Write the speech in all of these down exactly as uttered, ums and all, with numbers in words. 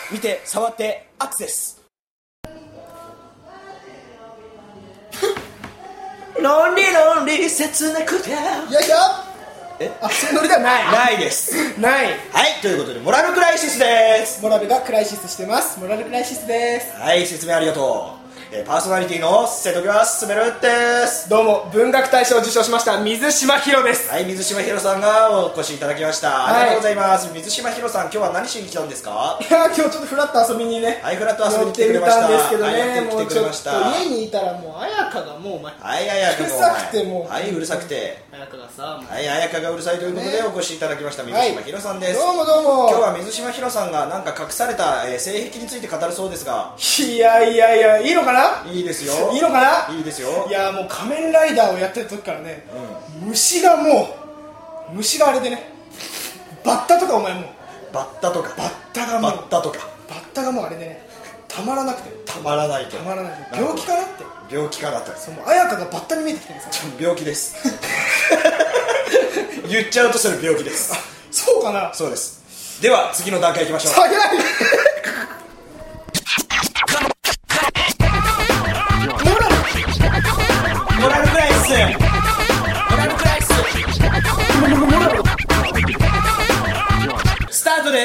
見て触ってアクセスロンリーロンリー切なくてよいしょ。 えあ、そのノリではないないですない。 はいということでモラルクライシスですモラルがクライシスしてます。モラルクライシスです。 はい説明ありがとう、えー、パーソナリティの瀬戸際すめるですどうも、文学大賞を受賞しました水島ひろです。 はい水島ひろさんがお越しいただきました、 はい、 ありがとうございます。水島ひろさん今日は何しに来たんですか？ いやー、今日ちょっとフラッと遊びにね、 はいフラッと遊びに来てく寄ってみれましたたんですけどね、 はいやってもうちょっきてくれましたと家にいたらもう綾香がもうお前はいあやかがうるさくてもうはいうるさくて綾香がさ、 はいあやかがうるさいということでねお越しいただきました水島ひろさんです、 どうもどうも。 今日は水島ひろさんがなんか隠された、えー性癖について語るそうですがいやいやいや、いいのかな、 いいですよいいのかな。 いいですよいやー、もう仮面ライダーをやってる時からね、虫がもう虫があれでね、バッタとかお前もうバッタとかバッタがもうバッタとかバッタがもうあれでね、たまらなくてたまらないとたまらない。病気かなって。 病気かなとその綾香がバッタに見えてきてるんですよ。 病気です言っちゃうとそれ病気ですそうかな。 そうです。では次の段階いきましょう。 下げないモラルクライシスモラルクライシススタートです。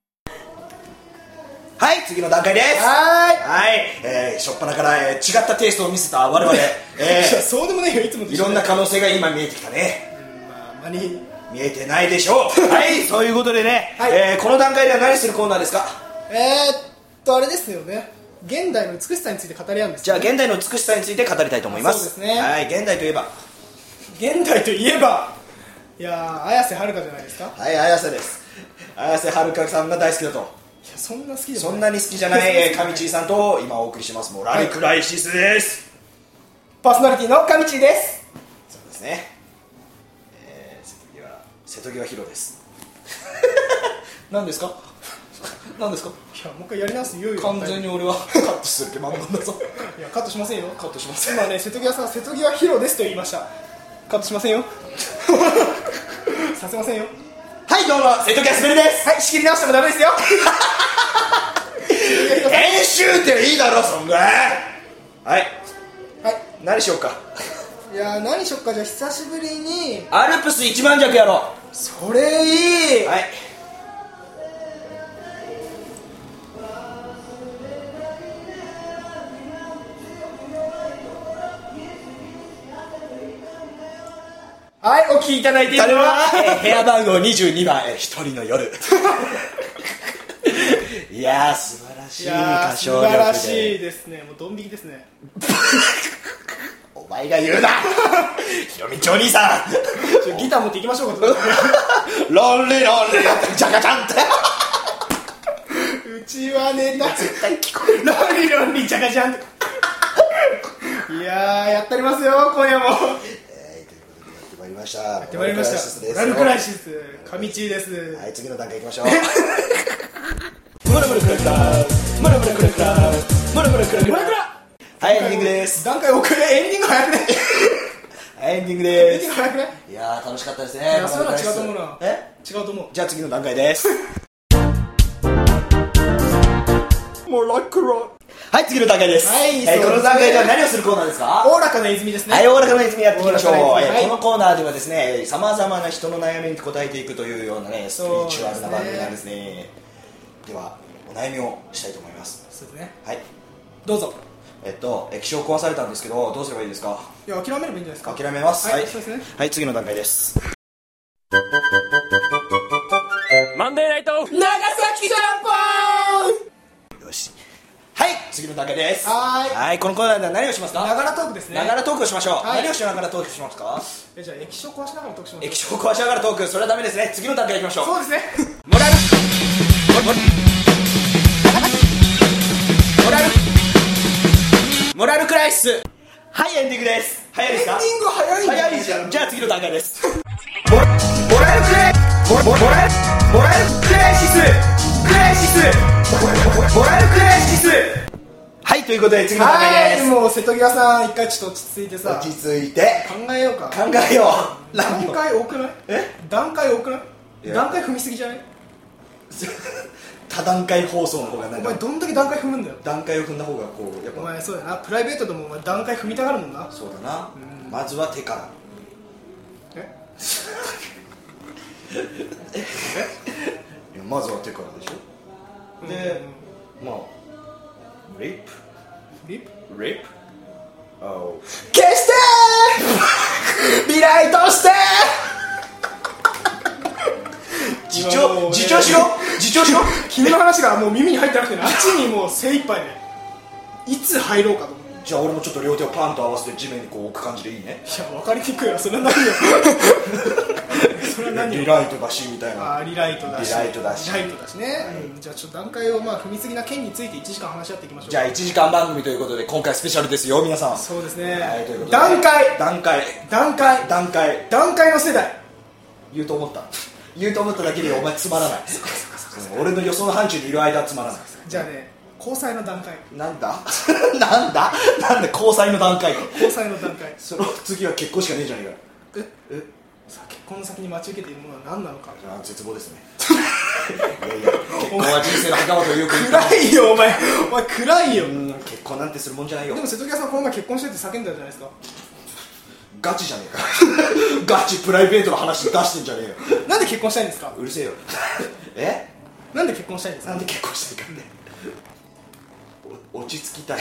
はい次の段階です。 ははい、えー、初っ端から、えー、違ったテイストを見せた我々、 ーい。 えいや、そうでもねえよ、いつもとー、い一緒ろんな可能性が今見えてきたね。 まあ、まあに見えてないでしょうはいそういうことでね、 はいえー、この段階では何するコーナーですか？ えー、っとあれですよね、現代の美しさについて語り合うんですよね。 じゃあ現代の美しさについて語りたいと思います。 そうですねはい現代といえば現代といえば、いやー、綾瀬はるかじゃないですか。いはい綾瀬です。綾瀬はるかさんが大好きだと。 や、そんな好きでもそんなに好きじゃないえー上地さんと今お送りしますモラルクライシスです、 パーソナリティの上地です。 そうですね、えー、瀬戸際瀬戸際ヒロです何ですか何ですか？ いや、もう一回やり直す、いよいよ完全に俺はカットする気満々だぞいや、カットしませんよ。 カットします今ね、瀬戸際さん、瀬戸際ヒロですと言いました。カットしませんよさせませんよ。 はいどうも瀬戸際すべるですはい、仕切り直してもダメですよ編集っていいだろそんぐらい。はいはい。 何しようか。 いやー、何しよっか。じゃあ久しぶりにアルプス一万弱やろそれいい。 う。はいはい、お聞きいただいているのはえー部屋番号にじゅうにばん、えー、一人の夜いやー素晴らしいいやー、 歌唱力で素晴らしいですね。もうドン引きですねお前が言うなひろみちお兄さちょギター持っていきましょうかんロンリロンリジャカジャンってうちはネタ絶対聞こえる。 ロンリロンリジャカジャンいやー、やっておりますよ、今夜も。 えー、ということでやってまいりましたやってまいりましたモラモルクライシス、上地です。 はい次の段階いきましょうモラモラクラクラモラモラクラクラモラモラクラクラはいエンディングです段階遅れ、エンディング早くねはいエンディングエンですディング早くね。 いやー楽しかったですね。 いや、そういうのは違うと思うな。 え違うと思う。 じゃあ次の段階ですモラクラはい次の段階です。 はいえーそうですねこの段階では何をするコーナーですか？ おおらかな泉ですね。 はい、大らかな泉やっていきましょう。 大らかな泉はいえーこのコーナーではですね、さまざまな人の悩みに答えていくというようなね、スピリチュアルな番組なんですね。では、お悩みをしたいと思います。 そうですね。 はい。 どうぞ。 えっと、液晶壊されたんですけど、どうすればいいですか？ いや、諦めればいいんじゃないですか。 諦めます。 はい、そうですね。 はい、次の段階です。 マンデーナイト長崎ジャンプよし。はい、次の段階です。 はーいはい、このコーナーでは何をしますか？ ながらトークですね。 ながらトークをしましょう。 はい何をしてながらトークしますか？ え、じゃあ液晶壊しながらトークしましょう。 液晶壊しながらトーク、それはダメですね。次の段階いきましょう。 そうですね。 モラルモラルモラルクライシス。はいエンディングです。早いですか？ エンディング早いんだ早いじゃん。じゃあ次の段階ですモラモラルクライモラモラルモラルクライシスクライシスモラルクライシス。はいということで次の段階はい、 です。 もう瀬戸際さん、一回ちょっと落ち着いてさ、 落ち着いて考えようか。 考えよう。 段何を階多くない？ え段階多くない？ いや段階踏みすぎじゃない？ 多段階放送の方がなんかお前どんだけ段階踏むんだよ。 段階を踏んだ方がこうやっぱお前そうだな、プライベートでもお前段階踏みたがるもんな。 そうだな、まずは手からえいやまずは手からでしょ。で、まあレイプリップレイプお消してーリライトして自重自重しろ自重しろ君の話がもう耳に入ってなくてね、あっちにもう精一杯ね、いつ入ろうかと思って。 じゃあ俺もちょっと両手をパンと合わせて地面にこう置く感じでいいね。 いや分かりにくいよ、それは何よそれは何よ。 リライトだしみたいな。 あーリライトだしリライトだしリライトだしね、うん、じゃあちょっと段階をまあ踏みすぎな件についていちじかん話し合っていきましょう。 じゃあいちじかん番組ということで今回スペシャルですよ皆さん。 そうですね、 はい、ということで段階段階段階段階段階の世代言うと思った言うと思っただけでお前つまらないうん俺の予想の範疇にいる間はつまらない。 じゃあね、交際の段階なんだなんだなんで交際の段階交際の段階その次は結婚しかねえじゃねえか。 ええさあ結婚の先に待ち受けているものは何なのか。 あ絶望ですねいやいや結婚は人生の墓場とよく言った暗いよお前お前暗いよ。 うん結婚なんてするもんじゃないよ。 でも瀬戸際さんこの前結婚してって叫んだじゃないですか。 ガチじゃねえかガチプライベートの話出してんじゃねえよ。 なんで結婚したいんですか。 うるせえよえなんで結婚したいんですか。 なんで結婚したいかってお落ち着きたい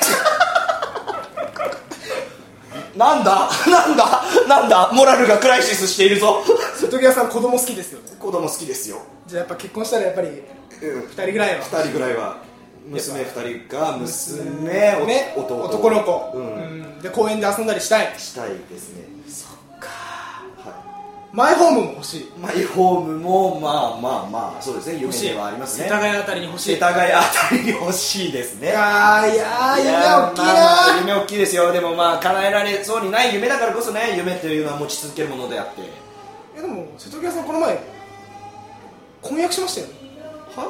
なんだなんだなんだモラルがクライシスしているぞ瀬戸際さん子供好きですよね。 子供好きですよ。 じゃあやっぱ結婚したらやっぱりうんふたりぐらいはふたりぐらいは娘ふたりか娘ねお弟男の子、 うんうんで公園で遊んだりしたい。 したいですね。 そっか。 はマイホームも欲しい。 いマイホームもまあまあまあそうですね夢ではありますね。 世田谷あたりに欲しい。 世田谷あたりに欲しいですね。 いやーいやー夢大きいなー、 まあまあ夢大きいですよ。でもまあ叶えられそうにない夢だからこそね、夢っていうのは持ち続けるものであって。 えでも瀬戸際さんこの前婚約しましたよね。 は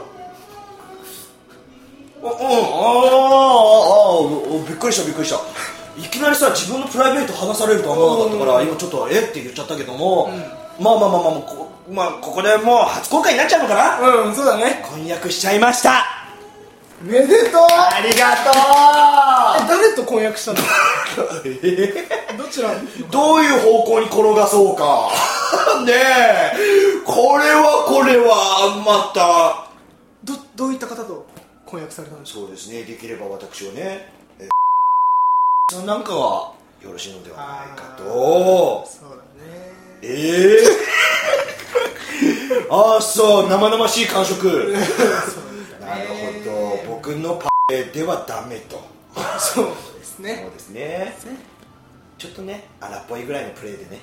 おうんあーあーあーびっくりしたびっくりした。いきなりさ自分のプライベート話されるとは思わなかったから今ちょっとえって言っちゃったけども、まあまあまあまあこまあここでもう初公開になっちゃうのかな。 うんそうだね。 婚約しちゃいました。 めでとう。 ありがえ誰と婚約したの。 とうえどちら。 どういう方向に転がそうかねえこれはこれはまたどどういった方と婚約されたんでしょう。 そうですねできれば私をねえさんなんかはよろしいのではないかと。 そうだね。 ええー、ああそう生々しい感触そうだね。 なるほど僕のパエではダメと。 そうですね。 そうですねちょっとね荒っぽいぐらいのプレーでね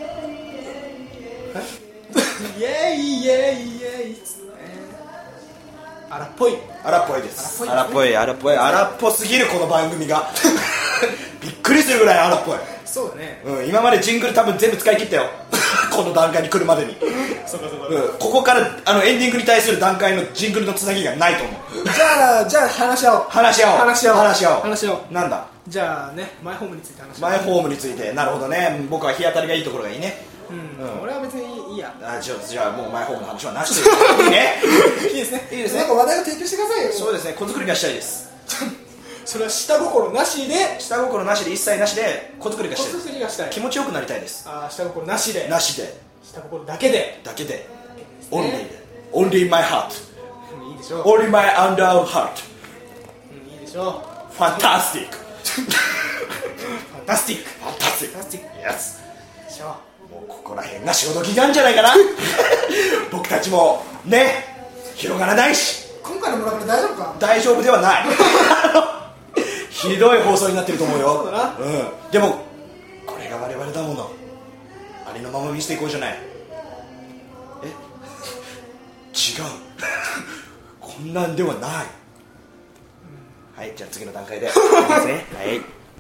イエイイエイイエイっつってね。荒っぽい。 荒っぽいです荒っ荒っぽい荒っぽい荒っぽすぎるこの番組がびっくりするぐらい荒っぽい。 そうだね。 うん、今までジングル多分全部使い切ったよこの段階に来るまでに、 そうかそうか。 うん、ここからあのエンディングに対する段階のジングルのつなぎがないと思う。 じゃあじゃあ話し合おう。 話し合おう話し合おう。 話し合おう話し合おう。 なんだじゃあねマイホームについて話し合おう。 マイホームについてなるほどね。僕は日当たりがいいところがいいね。 うんうん俺は別にいいや。 あじゃあじゃあもうマイホームの話はなしでいいねいいですね。 いいですねなんか話題を提供してくださいよ。 そうですね子作りがしたいです。 それは下心なしで。 下心なしで一切なしで子作りが子したいです。 作りがしたい。 気持ちよくなりたいです。 ああ下心なしで。 なしで下心だけで。 だけで only で only my heart うんいいでしょう。 only my under heart うんいいでしょう。 fantastic ファンタスティック。 fantastic ファンタスティック yes でしょもうここら辺が潮時なんじゃないかな僕たちもね広がらないしう。今回の村上大丈夫か。 大丈夫ではないひどい放送になってると思うよ。 そうだな。 うん、でもこれが我々だものありのまま見せていこうじゃない。え違うこんなんではない、うん、はいじゃあ次の段階でいきますねはい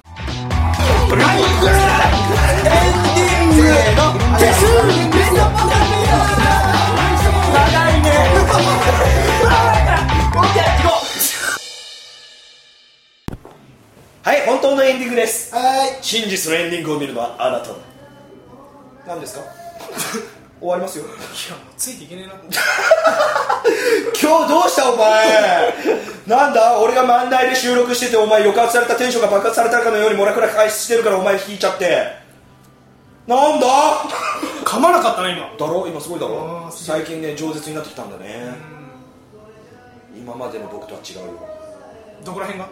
はい本当のエンディングです。 はい真実のエンディングを見るのはあなただ。何ですか終わりますよ。 いやもうついていけねえな今日どうしたお前なんだ俺が漫才で収録しててお前抑圧されたテンションが爆発されたかのようにモラクラ開始してるからお前引いちゃってなんだ噛まなかったな今だろ今すごいだろあーすげえ最近ね饒舌になってきたんだね今までの僕とは違うよどこら辺が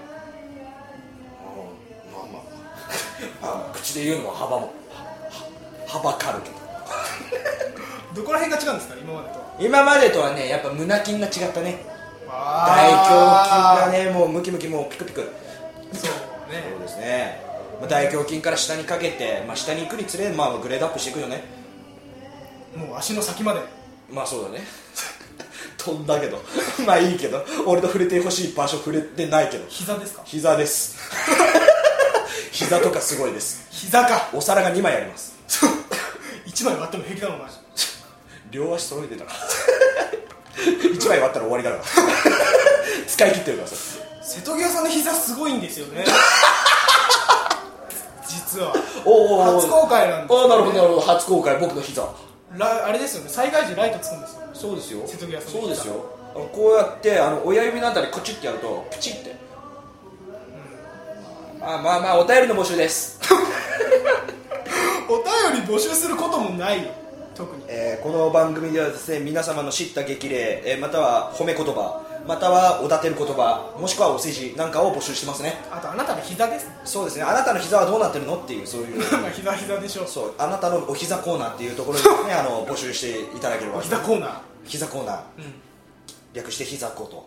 まあまあまあ口で言うのは幅もははばかるけどどこら辺が違うんですか今までと今までとはねやっぱ胸筋が違ったね大あ胸筋がねもうムキムキもうピクピクそうねそうですね、まあ、大胸筋から下にかけて、まあ、下に行くにつれ、まあ、グレードアップしていくよねもう足の先までまあそうだね飛んだけどまあいいけど俺と触れてほしい場所触れてないけど膝ですか膝です膝とかすごいです膝かお皿がにまいありますいちまい割っても平気だろお前両足揃えてたからいちまい割ったら終わりだから使い切ってるからさ瀬戸際さんの膝すごいんですよね実はおーおーおー初公開なんですよ、ね、 ああなるほどなるほど初公開僕の膝ラあれですよね災害時ライトつくんですよそうですよ瀬戸際さんの膝そうですよあのこうやってあの親指のあたりコチッてやるとプチって、うん、まあまあまあお便りの募集ですお便り募集することもないよ特に、 えーこの番組ではですね皆様の知った激励、えーまたは褒め言葉またはおだてる言葉もしくはお世辞なんかを募集してますねあとあなたの膝ですねそうですねあなたの膝はどうなってるのっていうそういうまあ膝膝でしょうそうあなたのお膝コーナーっていうところにねあの募集していただければ膝コーナー膝コーナー、 うん略して膝コと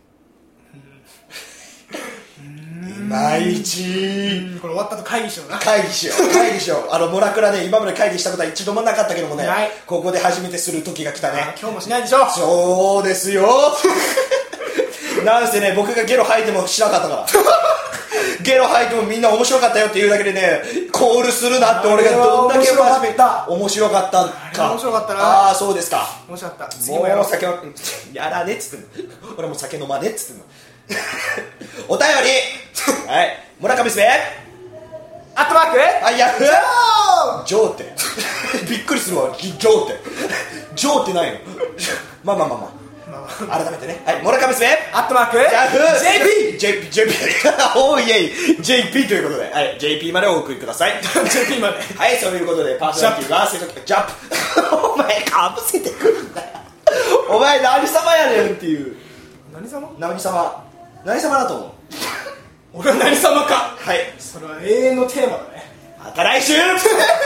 いまいちこれ終わった後会議しような会議しよう会議しようあのモラクラで今まで会議したことは一度もなかったけどもねないここで初めてする時が来たね今日もしないでしょそうですよなんせね僕がゲロ吐いてもしなかったからゲロ吐いてもみんな面白かったよって言うだけでねコールするなって俺がどんだけ真面目面白かったか面白かったなああそうですか面白かった次ももやろうう酒はやらねっつってんの俺も酒飲まねっつってんのお便りはい村上すべアットマークあヤフージョーってびっくりするわジョーってジョーってないのまあまあまあまあ改めてねはい村上すべアットマークヤフージェイピージェイピー ジェイピー おーイエイ ジェイピー ということで、はい、ジェイピー までお送りくださいジェイピー まではいそういうことでパーソナリティは瀬戸ジャンプお前かぶせてくるんだよお前何様やねんっていう何様何様何様だと思う俺は何様かはいそれは永遠のテーマだねまた来週